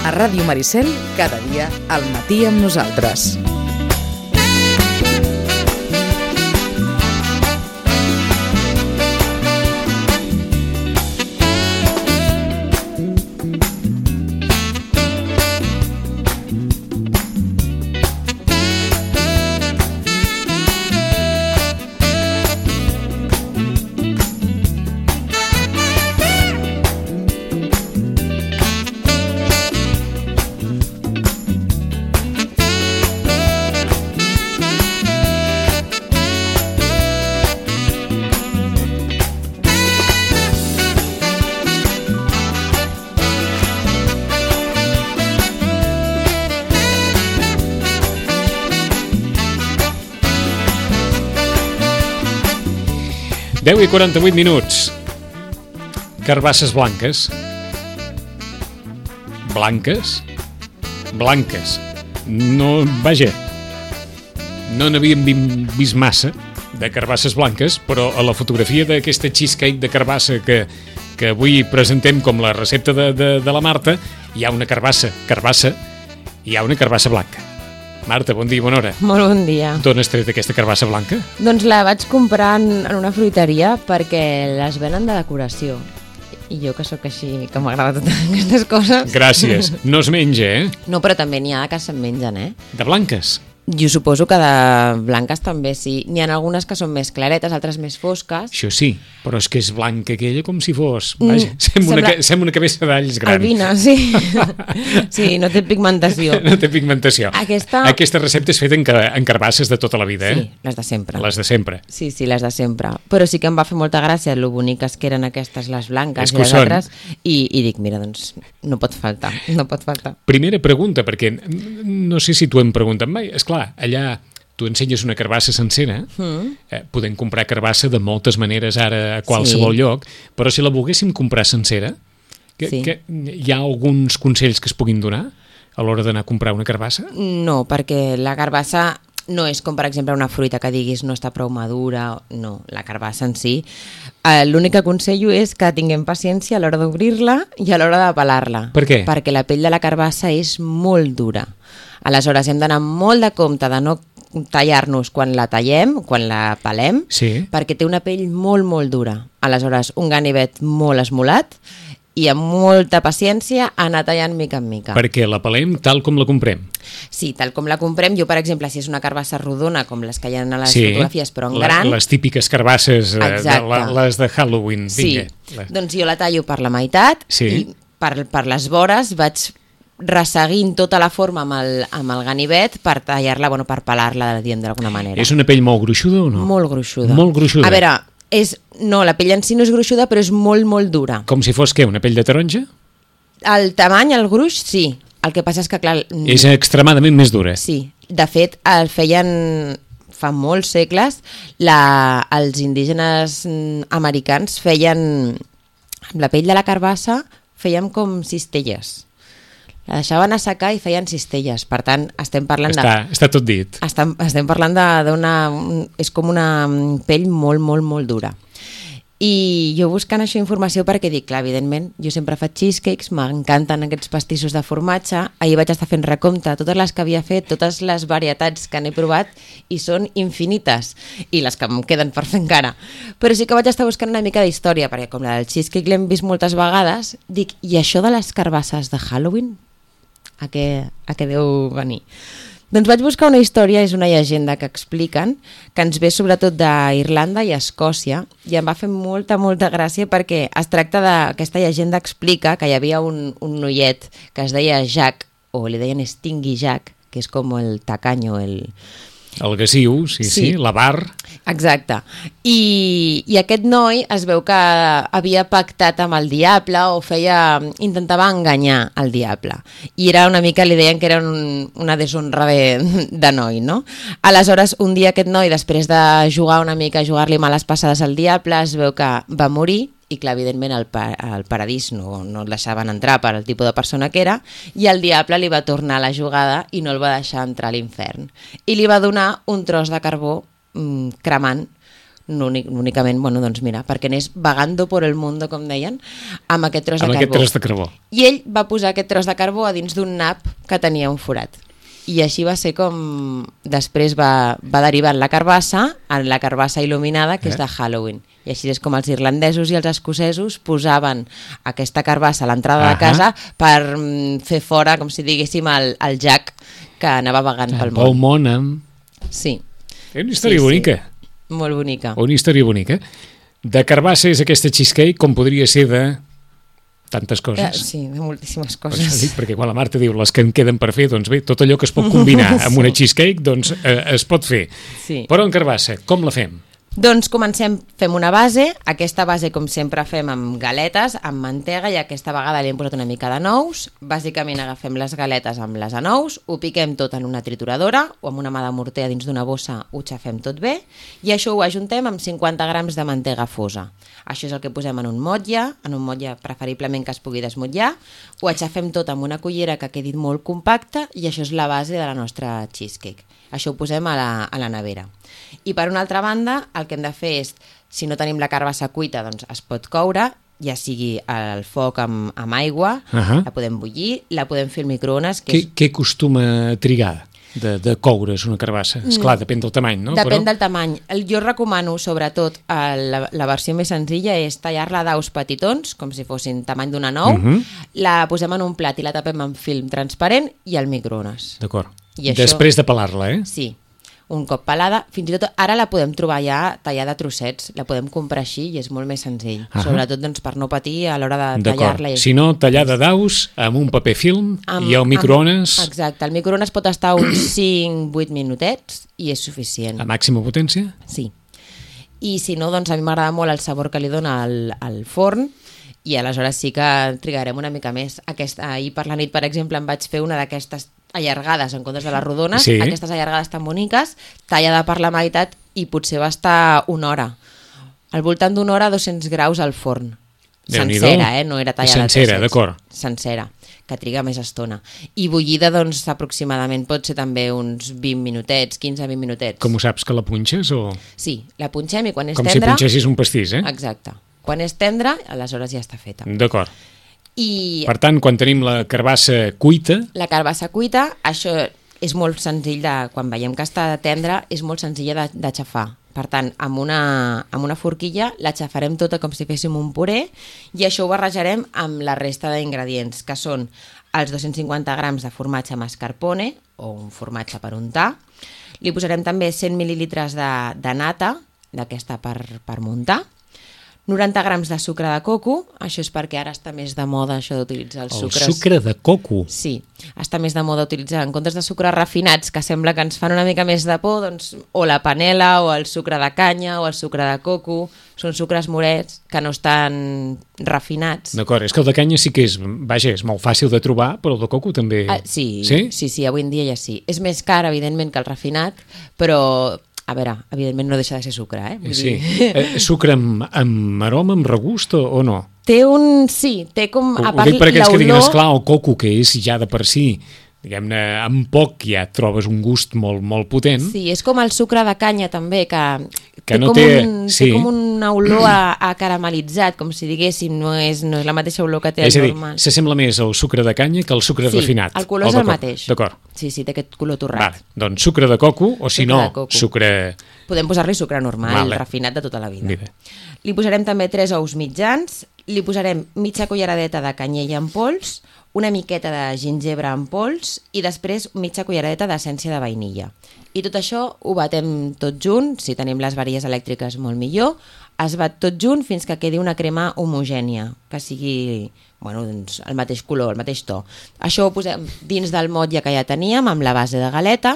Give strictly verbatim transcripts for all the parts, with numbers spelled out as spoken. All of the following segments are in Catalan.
A Ràdio Maricel, cada dia al matí amb nosaltres. deu i quaranta-vuit minuts. Carbasses blanques. Blanques? Blanques. No, vaja, no n'havíem vist massa de carbasses blanques, però a la fotografia d'aquesta cheesecake de carbassa que, que avui presentem com la recepta de, de, de la Marta, hi ha una carbassa, carbassa, hi ha una carbassa blanca. Marta, bon dia, bona hora. Molt bon dia. D'on has tret aquesta carbassa blanca? Doncs la vaig comprar en, en una fruiteria perquè les venen de decoració. I jo, que sóc així, que m'agrada totes aquestes coses... Gràcies. No es menja, eh? No, però també n'hi ha que se'n mengen, eh? De blanques? Jo suposo que de blanques també, sí. N'hi ha algunes que són més claretes, altres més fosques. Això sí, però és que és blanca aquella com si fos... Vaja, mm, sembla, una, sembla... sembla una cabeça d'alls gran. Albina, sí. Sí, no té pigmentació. No té pigmentació. Aquesta... Aquesta recepta és feta en, en carbasses de tota la vida, eh? Sí, les de sempre. Les de sempre. Sí, sí, les de sempre. Però sí que em va fer molta gràcia lo boniques que eren aquestes, les blanques i les altres, i, i dic, mira, doncs no pot faltar, no pot faltar. Primera pregunta, perquè no sé si t'ho hem preguntat mai. Esclar, allà tu ensenyes una carbassa sencera, mm. eh, podem comprar carbassa de moltes maneres ara a qualsevol sí. lloc, però si la volguéssim comprar sencera, que, sí. que hi ha alguns consells que es puguin donar a l'hora d'anar a comprar una carbassa? No, perquè la carbassa no és com, per exemple, una fruita que diguis no està prou madura, no, la carbassa en si. Eh, l'únic que aconsello és que tinguem paciència a l'hora d'obrir-la i a l'hora de pelar-la. Per què? Perquè la pell de la carbassa és molt dura. Aleshores hem d'anar molt de compte de no tallar-nos quan la tallem, quan la pelem, sí. perquè té una pell molt, molt dura. Aleshores, un ganivet molt esmolat i amb molta paciència anar tallant mica en mica. Perquè la pelem tal com la comprem. Sí, tal com la comprem. Jo, per exemple, si és una carbassa rodona, com les que hi ha a les sí, fotografies, però en la, gran... Les típiques carbasses, eh, de, la, les de Halloween. Vinga. Sí, les... doncs jo la tallo per la meitat sí. i per, per les vores vaig resseguint tota la forma amb el, amb el ganivet per tallar-la, bueno, per pelar-la, diem d'alguna manera. És una pell molt gruixuda o no? Molt gruixuda. Molt gruixuda. A veure, és, no, la pell en si no és gruixuda, però és molt, molt dura. Com si fos, què, una pell de taronja? El tamany, el gruix, sí. El que passa és que, clar... És extremadament més dura. Sí. De fet, el feien fa molts segles, la, els indígenes americans feien... Amb la pell de la carbassa fèiem com cistelles. La deixaven assecar i feien cistelles. Per tant, estem parlant està, de... Està tot dit. Estem, estem parlant d'una... És com una pell molt, molt, molt dura. I jo buscant això informació perquè dic, clar, evidentment, jo sempre faig cheesecakes, m'encanten aquests pastissos de formatge, ahir vaig estar fent recompte de totes les que havia fet, totes les varietats que n'he provat, i són infinites, i les que em queden per fer encara. Però sí que vaig estar buscant una mica d'història, perquè com la del cheesecake l'hem vist moltes vegades, dic, i això de les carbasses de Halloween? A què, a què deu venir? Doncs vaig buscar una història, és una llegenda que expliquen, que ens ve sobretot d'Irlanda i Escòcia, i em va fer molta, molta gràcia perquè es tracta d'aquesta llegenda explica que hi havia un, un noiet que es deia Jack, o li deien Stingy Jack, que és com el tacanyo, el... El gasiu, sí, sí, sí, l'avar. Exacte. I, I aquest noi es veu que havia pactat amb el diable o feia, intentava enganyar el diable. I era una mica, li deien que era un, una deshonra de, de noi, no? Aleshores, un dia aquest noi, després de jugar una mica, jugar-li males passades al diable, es veu que va morir, i clar, evidentment el, pa el paradís no, no el deixaven entrar per al tipus de persona que era, i el diable li va tornar la jugada i no el va deixar entrar a l'infern. I li va donar un tros de carbó mmm, cremant no únic, únicament, bueno, doncs mira, perquè anés vagando por el mundo, com deien, amb aquest tros de amb carbó. aquest tros de carbó. I ell va posar aquest tros de carbó a dins d'un nap que tenia un forat. I així va ser com després va, va derivar en la carbassa, en la carbassa il·luminada, que eh? és de Halloween. I així és com els irlandesos i els escocesos posaven aquesta carbassa a l'entrada de casa per fer fora, com si diguéssim, el, el Jack que anava vagant pel món. Pel món, eh? Sí. És una història sí, bonica. Sí. Molt bonica. Una història bonica. De carbassa és aquesta cheesecake, com podria ser de tantes coses. Eh, sí, de moltíssimes coses. Pues, dic, perquè quan la Marta diu les que en queden per fer, doncs bé, tot allò que es pot combinar amb una cheesecake, doncs eh, es pot fer. Sí. Però en carbassa, com la fem? Doncs comencem, fem una base, aquesta base com sempre fem amb galetes, amb mantega i aquesta vegada li hem posat una mica de nous, bàsicament agafem les galetes amb les anous, ho piquem tot en una trituradora o amb una mà de morter dins d'una bossa ho xafem tot bé i això ho ajuntem amb cinquanta grams de mantega fosa. Això és el que posem en un motlle, en un motlle preferiblement que es pugui desmotllar, ho aixafem tot amb una cullera que quedi molt compacta i això és la base de la nostra cheesecake. Això ho posem a la, a la nevera. I per una altra banda, el que hem de fer és, si no tenim la carbassa cuita, doncs es pot coure, ja sigui al foc amb, amb aigua, uh-huh. la podem bullir, la podem fer al microones. Que què, és... què acostuma a trigar de, de coure's una carbassa? Esclar, depèn del tamany, no? Depèn Però... del tamany. Jo recomano, sobretot, la, la versió més senzilla és tallar-la daus petitons, com si fossin tamany d'una nou, uh-huh. la posem en un plat i la tapem amb film transparent i al microones. D'acord. I això... Després de pelar-la, eh? Sí. Un cop pelada, fins i tot ara la podem trobar ja tallada a trossets, la podem comprar així i és molt més senzill, uh-huh. sobretot doncs, per no patir a l'hora de tallar-la. Si no, tallada daus amb un paper film amb, i al microones... Amb, exacte, el microones pot estar uns cinc vuit minutets i és suficient. A màxima potència? Sí. I si no, doncs a mi m'agrada molt el sabor que li dona al, al forn i aleshores sí que trigarem una mica més. Aquesta, ahir per la nit, per exemple, em vaig fer una d'aquestes allargades en comptes de les rodones, sí. Aquestes allargades tan boniques, tallada per la meitat i potser va estar una hora. Al voltant d'una hora, dos-cents graus al forn. Sencera, eh? No era tallada. Sencera, d'acord. Sencera, que triga més estona. I bullida, doncs, aproximadament pot ser també uns vint minutets, quinze a vint minutets. Com ho saps, que la punxes o...? Sí, la punxem i quan és Com tendra... Com si punxessis un pastís, eh? Exacte. Quan és tendra, aleshores ja està feta. D'acord. I... Per tant, quan tenim la carbassa cuita... La carbassa cuita, això és molt senzill de... Quan veiem que està tendra, és molt senzilla de, de xafar. Per tant, amb una, amb una forquilla la xafarem tota com si féssim un puré i això ho barrejarem amb la resta d'ingredients, que són els dos-cents cinquanta grams de formatge mascarpone, o un formatge per untar. Li posarem també cent mil·lilitres de, de nata, d'aquesta per, per muntar. noranta grams de sucre de coco, això és perquè ara està més de moda això d'utilitzar els el sucres... El sucre de coco? Sí, està més de moda utilitzar, en comptes de sucres refinats, que sembla que ens fan una mica més de por, doncs, o la panela, o el sucre de canya, o el sucre de coco, són sucres morets que no estan refinats. D'acord, és que el de canya sí que és, vaja, és molt fàcil de trobar, però el de coco també... Ah, sí, sí, sí, sí, avui en dia ja sí. És més car, evidentment, que el refinat, però... A veure, evidentment no deixa de ser sucre, eh? Vull sí. dir... Eh, sucre amb, amb aroma, amb regust o, o no? Té un... Sí, té com... Ho, ho dic per aquells que diguin, esclar, el coco, que és ja de per si, diguem-ne, amb poc ja trobes un gust molt, molt potent. Sí, és com el sucre de canya també, que, que té, no com té, un, sí. té com una olor a, a caramelitzat, com si diguéssim, no és, no és la mateixa olor que té el normal. És a dir, s'assembla més al sucre de canya que al sucre sí, refinat. Sí, el color és el mateix. D'acord. Sí, sí, té aquest color torrat. Vale. Doncs sucre de coco, o si no, sucre... Podem posar-li sucre normal, vale. Refinat de tota la vida. Mira. Li posarem també tres ous mitjans, li posarem mitja culleradeta de canyella en pols, una miqueta de gingebre en pols i després mitja culleradeta d'essència de vainilla. I tot això ho batem tot junt, si tenim les varilles elèctriques molt millor, es bat tot junt fins que quedi una crema homogènia, que sigui bueno, doncs, el mateix color, el mateix to. Això ho posem dins del motlle que ja teníem, amb la base de galeta,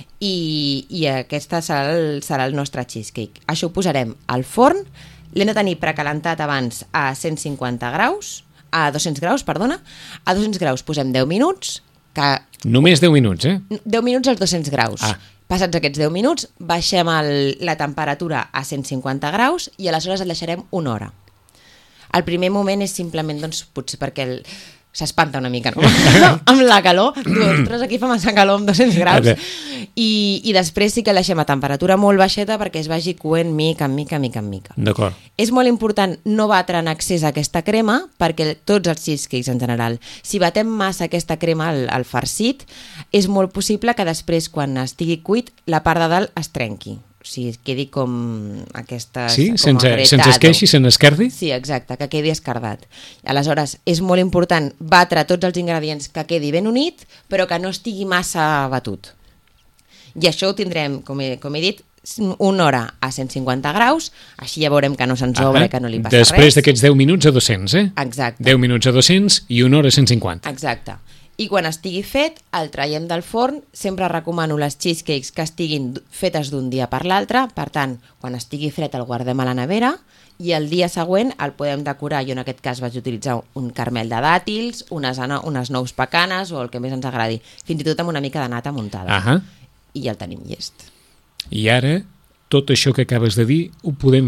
i, i aquesta serà el, serà el nostre cheesecake. Això ho posarem al forn, l'hem de tenir precalentat abans a cent cinquanta graus, a dos-cents graus, perdona, a dos-cents graus posem deu minuts, que... Només deu minuts, eh? deu minuts als dos-cents graus. Ah. Passats aquests deu minuts, baixem el, la temperatura a cent cinquanta graus i aleshores el deixarem una hora. El primer moment és simplement, doncs, potser perquè el, s'espanta una mica, no? Amb la calor, diu, ostres, aquí fa massa calor amb dos-cents graus. I, I després sí que la deixem a temperatura molt baixeta perquè es vagi coent mica en mica, mica en mica. D'acord. És molt important no batre en excés aquesta crema perquè tots els cheesecakes en general, si batem massa aquesta crema al, al farcit, és molt possible que després, quan estigui cuit, la part de dalt es trenqui. O sigui, quedi com aquesta... Sí? Com sense, agretado. sense esqueixi, se n'esquerdi? Sí, exacte, que quedi escardat. Aleshores, és molt important batre tots els ingredients que quedi ben unit, però que no estigui massa batut. I això ho tindrem, com he, com he dit, una hora a cent cinquanta graus, així ja veurem que no se'ns obre, que no li passa Després res. Després d'aquests deu minuts a dos-cents, eh? Exacte. deu minuts a dos-cents i una hora a cent cinquanta. Exacte. I quan estigui fet, el traiem del forn. Sempre recomano les cheesecakes que estiguin fetes d'un dia per l'altre. Per tant, quan estigui fred el guardem a la nevera i el dia següent el podem decorar. Jo en aquest cas vaig utilitzar un caramel de dàtils, unes, unes nous pecanes o el que més ens agradi. Fins i tot amb una mica de nata muntada. Ahà. I ja el tenim llest. I ara, tot això que acabes de dir, ho podem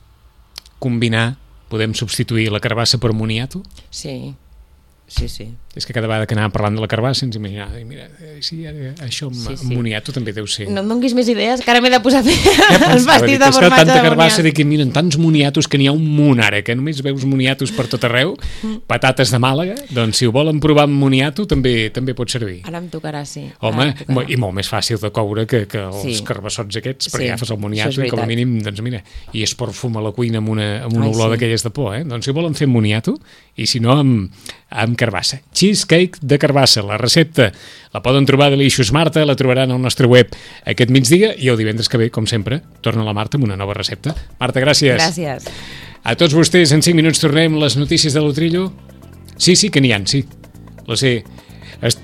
combinar, podem substituir la carbassa per moniato? Sí, sí, sí. És que cada vegada que anàvem parlant de la carbassa ens imaginava, mira, sí, això amb sí, sí. moniato també deu ser. No em donguis més idees, que ara m'he de posar a fer ja, els vestits de formatge tanta de carbassa moniato. de que miren tants moniatos que n'hi ha un munt ara, que només veus moniatos per tot arreu, patates de Màlaga, doncs si ho volen provar amb moniato també també pot servir. Ara em tocarà, sí. Home, tocarà. I molt més fàcil de coure que, que els sí. carbassots aquests, perquè sí, ja fas el moniato i com a mínim, doncs mira, i es perfuma la cuina amb una, amb una Ai, olor sí. d'aquelles de por, eh? Doncs si volen fer moniato, i si no amb, amb carbassa. Cheesecake de carbassa, la recepta la poden trobar a Delicious Marta, la trobaran al nostre web aquest migdia i el divendres que ve, com sempre, torna la Marta amb una nova recepta. Marta, gràcies. Gràcies. A tots vostès, en cinc minuts tornem les notícies de l'Utrillo. Sí, sí, que n'hi ha, sí. La sé. Est...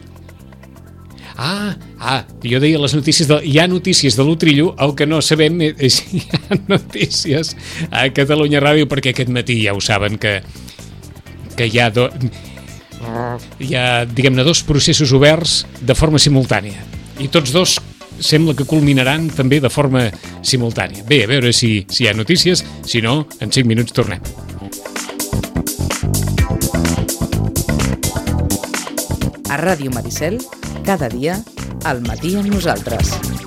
Ah, ah, jo deia les notícies de... Hi ha notícies de l'Utrillo, el que no sabem és si hi ha notícies a Catalunya Ràdio, perquè aquest matí ja ho saben que, que hi ha... Do... hi ha, diguem-ne, dos processos oberts de forma simultània i tots dos sembla que culminaran també de forma simultània. Bé, a veure si, si hi ha notícies, si no, en cinc minuts tornem. A Ràdio Maricel, cada dia, al matí amb nosaltres.